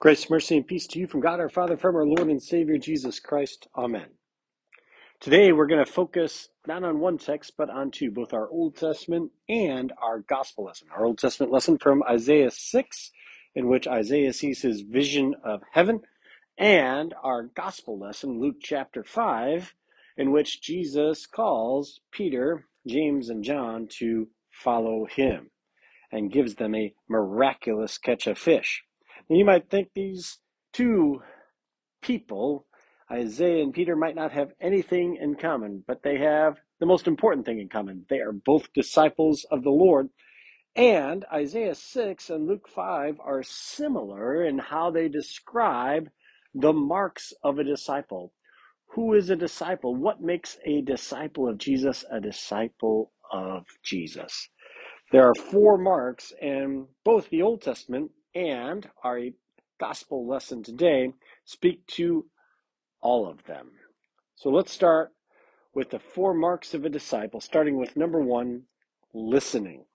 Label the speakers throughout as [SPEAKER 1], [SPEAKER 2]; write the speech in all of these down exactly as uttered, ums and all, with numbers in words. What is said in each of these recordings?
[SPEAKER 1] Grace, mercy, and peace to you from God our Father, from our Lord and Savior Jesus Christ. Amen. Today we're going to focus not on one text, but on two, both our Old Testament and our Gospel lesson. Our Old Testament lesson from Isaiah six, in which Isaiah sees his vision of heaven, and our Gospel lesson, Luke chapter five, in which Jesus calls Peter, James, and John to follow him and gives them a miraculous catch of fish. And you might think these two people, Isaiah and Peter, might not have anything in common, but they have the most important thing in common. They are both disciples of the Lord. And Isaiah six and Luke five are similar in how they describe the marks of a disciple. Who is a disciple? What makes a disciple of Jesus a disciple of Jesus? There are four marks, and both the Old Testament and our gospel lesson today speak to all of them. So let's start with the four marks of a disciple, starting with number one, listening.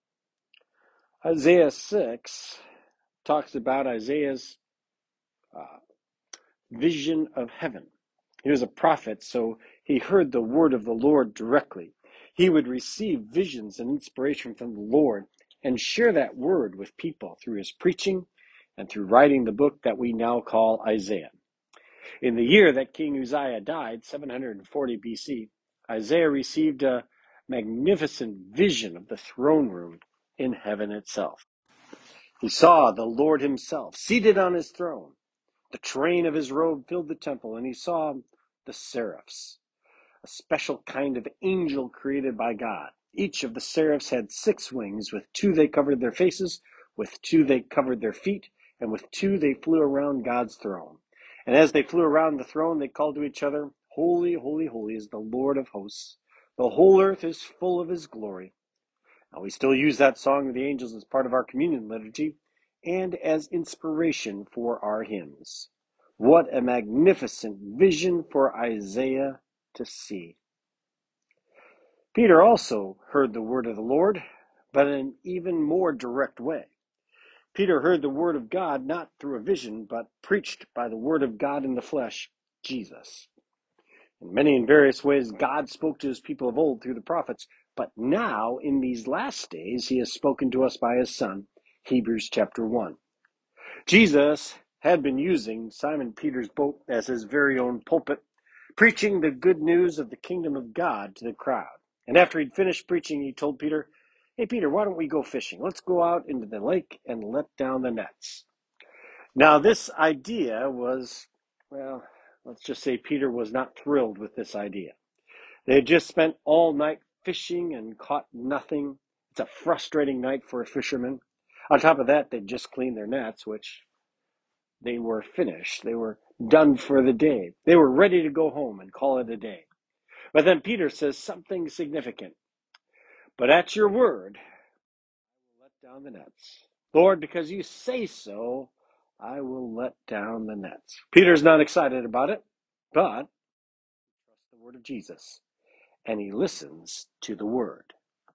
[SPEAKER 1] Isaiah six talks about Isaiah's uh, vision of heaven. He was a prophet, so he heard the word of the Lord directly. He would receive visions and inspiration from the Lord and share that word with people through his preaching and through writing the book that we now call Isaiah. In the year that King Uzziah died, seven hundred forty B C, Isaiah received a magnificent vision of the throne room in heaven itself. He saw the Lord himself seated on his throne. The train of his robe filled the temple, and he saw the seraphs, a special kind of angel created by God. Each of the seraphs had six wings. With two they covered their faces, with two they covered their feet, and with two they flew around God's throne. And as they flew around the throne, they called to each other, "Holy, holy, holy is the Lord of hosts. The whole earth is full of his glory." Now, we still use that song of the angels as part of our communion liturgy and as inspiration for our hymns. What a magnificent vision for Isaiah to see. Peter also heard the word of the Lord, but in an even more direct way. Peter heard the word of God not through a vision, but preached by the word of God in the flesh, Jesus. In many and various ways, God spoke to his people of old through the prophets, but now, in these last days, he has spoken to us by his Son, Hebrews chapter one. Jesus had been using Simon Peter's boat as his very own pulpit, preaching the good news of the kingdom of God to the crowd. And after he'd finished preaching, he told Peter, "Hey, Peter, why don't we go fishing? Let's go out into the lake and let down the nets." Now, this idea was, well, let's just say Peter was not thrilled with this idea. They had just spent all night fishing and caught nothing. It's a frustrating night for a fisherman. On top of that, they'd just cleaned their nets, which they were finished. They were done for the day. They were ready to go home and call it a day. But then Peter says something significant. "But at your word, I will let down the nets. Lord, because you say so, I will let down the nets." Peter's not excited about it, but he trusts the word of Jesus, and he listens to the word.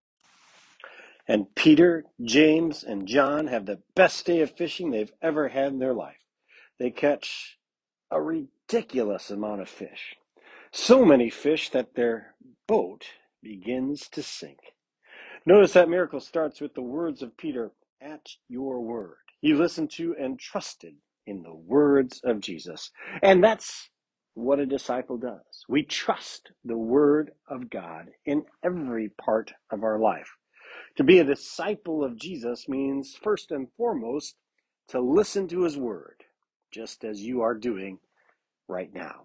[SPEAKER 1] And Peter, James, and John have the best day of fishing they've ever had in their life. They catch a ridiculous amount of fish. So many fish that their boat begins to sink. Notice that miracle starts with the words of Peter, "At your word." He listened to and trusted in the words of Jesus. And that's what a disciple does. We trust the word of God in every part of our life. To be a disciple of Jesus means, first and foremost, to listen to his word, just as you are doing right now.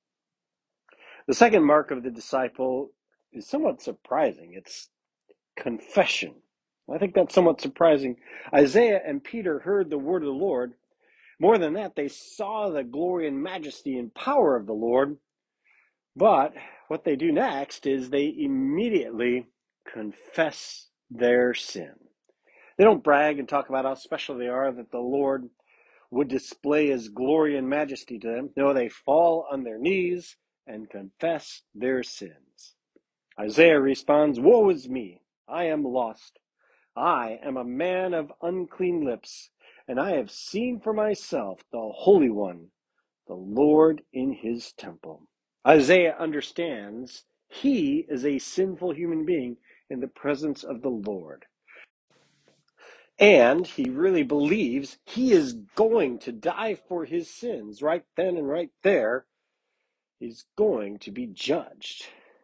[SPEAKER 1] The second mark of the disciple is somewhat surprising. It's confession. I think that's somewhat surprising. Isaiah and Peter heard the word of the Lord. More than that, they saw the glory and majesty and power of the Lord. But what they do next is they immediately confess their sin. They don't brag and talk about how special they are, that the Lord would display his glory and majesty to them. No, they fall on their knees and confess their sins. Isaiah responds, "Woe is me, I am lost. I am a man of unclean lips, and I have seen for myself the Holy One, the Lord in his temple. Isaiah understands he is a sinful human being in the presence of the Lord. And he really believes he is going to die for his sins right then and right there. He's going to be judged.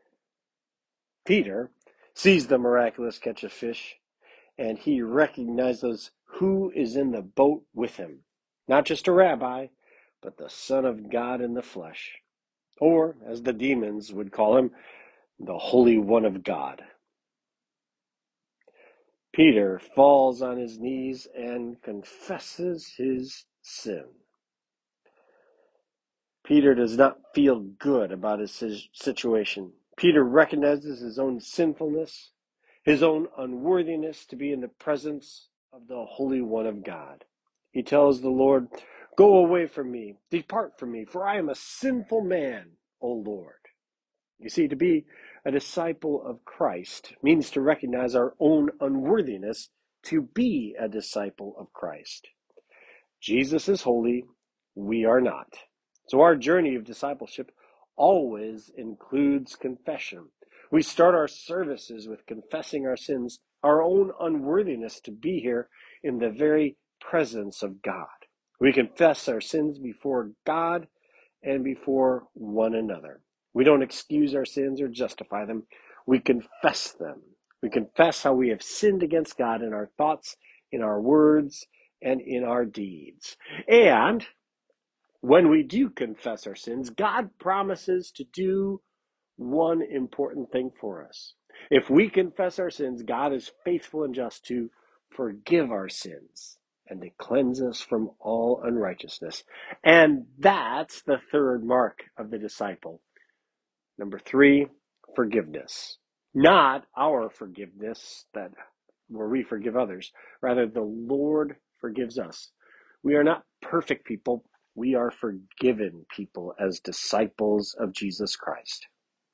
[SPEAKER 1] Peter sees the miraculous catch of fish, and he recognizes who is in the boat with him. Not just a rabbi, but the Son of God in the flesh. Or, as the demons would call him, the Holy One of God. Peter falls on his knees and confesses his sin. Peter does not feel good about his situation. Peter recognizes his own sinfulness, his own unworthiness to be in the presence of the Holy One of God. He tells the Lord, "Go away from me, depart from me, for I am a sinful man, O Lord." You see, to be a disciple of Christ means to recognize our own unworthiness to be a disciple of Christ. Jesus is holy, we are not. So our journey of discipleship always includes confession. We start our services with confessing our sins, our own unworthiness to be here in the very presence of God. We confess our sins before God and before one another. We don't excuse our sins or justify them. We confess them. We confess how we have sinned against God in our thoughts, in our words, and in our deeds. And when we do confess our sins, God promises to do one important thing for us. If we confess our sins, God is faithful and just to forgive our sins and to cleanse us from all unrighteousness. And that's the third mark of the disciple. Number three, forgiveness. Not our forgiveness that where we forgive others. Rather, the Lord forgives us. We are not perfect people. We are forgiven people as disciples of Jesus Christ.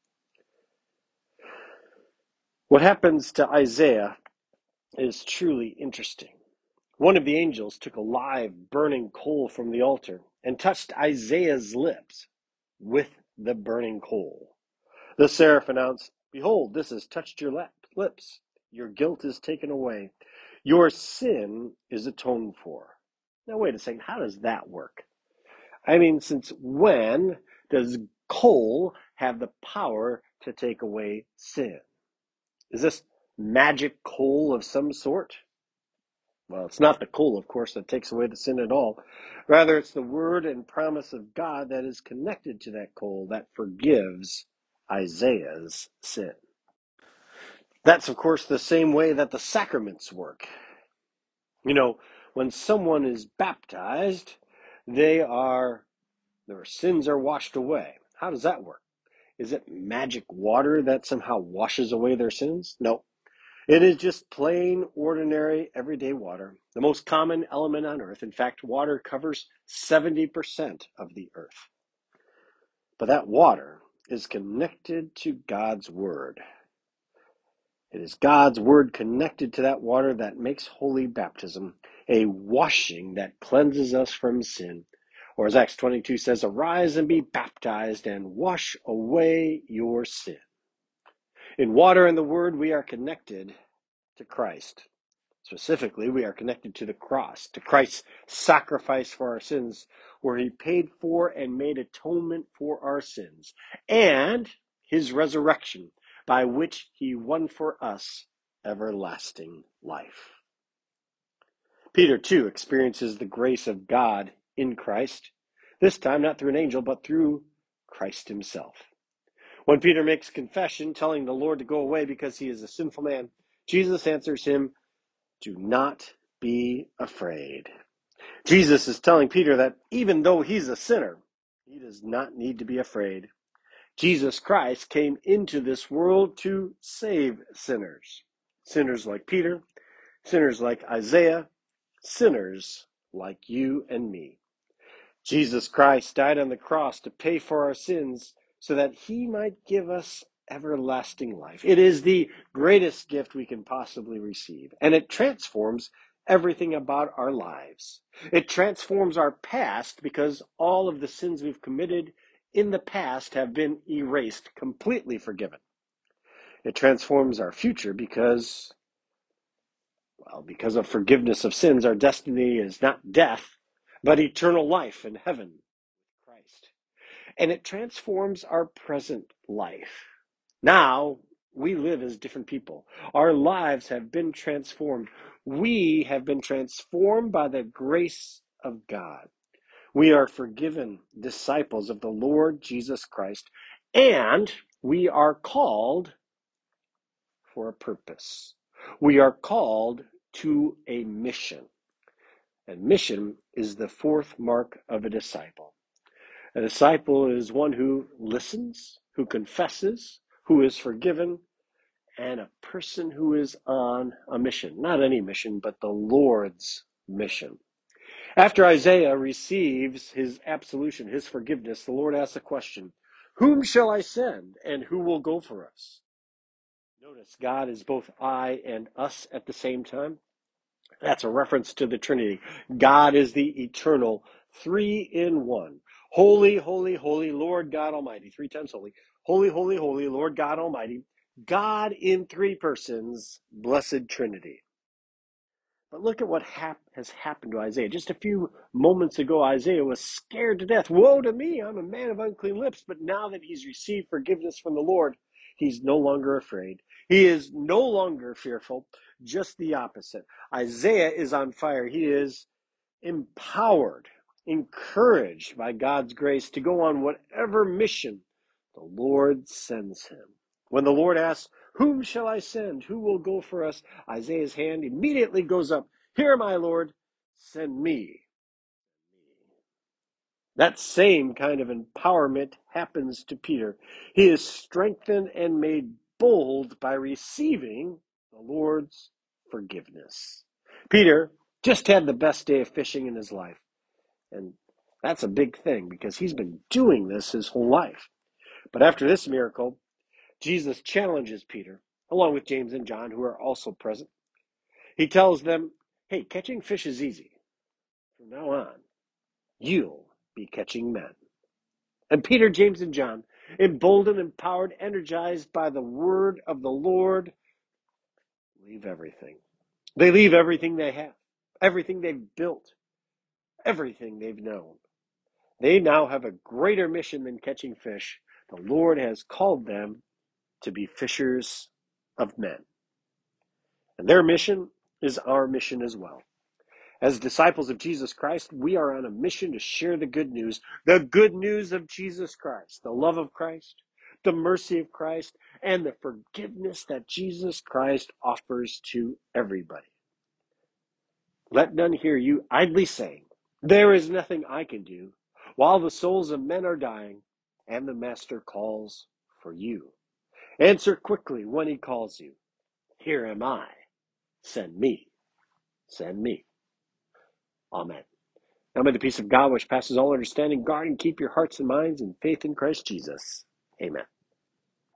[SPEAKER 1] What happens to Isaiah is truly interesting. One of the angels took a live burning coal from the altar and touched Isaiah's lips with the burning coal. The seraph announced, "Behold, this has touched your lips. Your guilt is taken away. Your sin is atoned for." Now, wait a second. How does that work? I mean, since when does coal have the power to take away sin? Is this magic coal of some sort? Well, it's not the coal, of course, that takes away the sin at all. Rather, it's the word and promise of God that is connected to that coal that forgives Isaiah's sin. That's, of course, the same way that the sacraments work. You know, when someone is baptized, they are, their sins are washed away. How does that work? Is it magic water that somehow washes away their sins? No. It is just plain, ordinary, everyday water, the most common element on earth. In fact, water covers seventy percent of the earth. But that water is connected to God's word. It is God's word connected to that water that makes holy baptism, a washing that cleanses us from sin. Or as Acts twenty-two says, "Arise and be baptized and wash away your sin." In water and the word, we are connected to Christ. Specifically, we are connected to the cross, to Christ's sacrifice for our sins, where he paid for and made atonement for our sins, and his resurrection, by which he won for us everlasting life. Peter, too, experiences the grace of God in Christ, this time not through an angel, but through Christ himself. When Peter makes confession, telling the Lord to go away because he is a sinful man, Jesus answers him, "Do not be afraid." Jesus is telling Peter that even though he's a sinner, he does not need to be afraid. Jesus Christ came into this world to save sinners. Sinners like Peter, sinners like Isaiah, sinners like you and me. Jesus Christ died on the cross to pay for our sins so that he might give us everlasting life. It is the greatest gift we can possibly receive, and it transforms everything about our lives. It transforms our past because all of the sins we've committed in the past have been erased, completely forgiven. It transforms our future because, well, because of forgiveness of sins, our destiny is not death, but eternal life in heaven with Christ. And it transforms our present life. Now, we live as different people. Our lives have been transformed. We have been transformed by the grace of God. We are forgiven disciples of the Lord Jesus Christ, and we are called for a purpose. We are called to a mission. And mission is the fourth mark of a disciple. A disciple is one who listens, who confesses, who is forgiven, and a person who is on a mission. Not any mission, but the Lord's mission. After Isaiah receives his absolution, his forgiveness, the Lord asks a question: whom shall I send, and who will go for us? Notice God is both I and us at the same time. That's a reference to the Trinity. God is the eternal three in one. Holy, holy, holy, Lord God Almighty. Three times holy. Holy, holy, holy, Lord God Almighty. God in three persons, blessed Trinity. But look at what hap- has happened to Isaiah. Just a few moments ago, Isaiah was scared to death. Woe to me, I'm a man of unclean lips. But now that he's received forgiveness from the Lord, he's no longer afraid. He is no longer fearful, just the opposite. Isaiah is on fire. He is empowered, encouraged by God's grace to go on whatever mission the Lord sends him. When the Lord asks, whom shall I send? Who will go for us? Isaiah's hand immediately goes up. Here, my Lord, send me. That same kind of empowerment happens to Peter. He is strengthened and made bold by receiving the Lord's forgiveness. Peter just had the best day of fishing in his life. And that's a big thing because he's been doing this his whole life. But after this miracle, Jesus challenges Peter, along with James and John, who are also present. He tells them, hey, catching fish is easy. From now on, you'll be catching men. And Peter, James, and John, emboldened, empowered, energized by the word of the Lord, leave everything. They leave everything they have, everything they've built, everything they've known. They now have a greater mission than catching fish. The Lord has called them to be fishers of men. And their mission is our mission as well. As disciples of Jesus Christ, we are on a mission to share the good news, the good news of Jesus Christ, the love of Christ, the mercy of Christ, and the forgiveness that Jesus Christ offers to everybody. Let none hear you idly saying, there is nothing I can do, while the souls of men are dying, and the Master calls for you. Answer quickly when he calls you. Here am I. Send me. Send me. Amen. Now may the peace of God, which passes all understanding, guard and keep your hearts and minds in faith in Christ Jesus. Amen.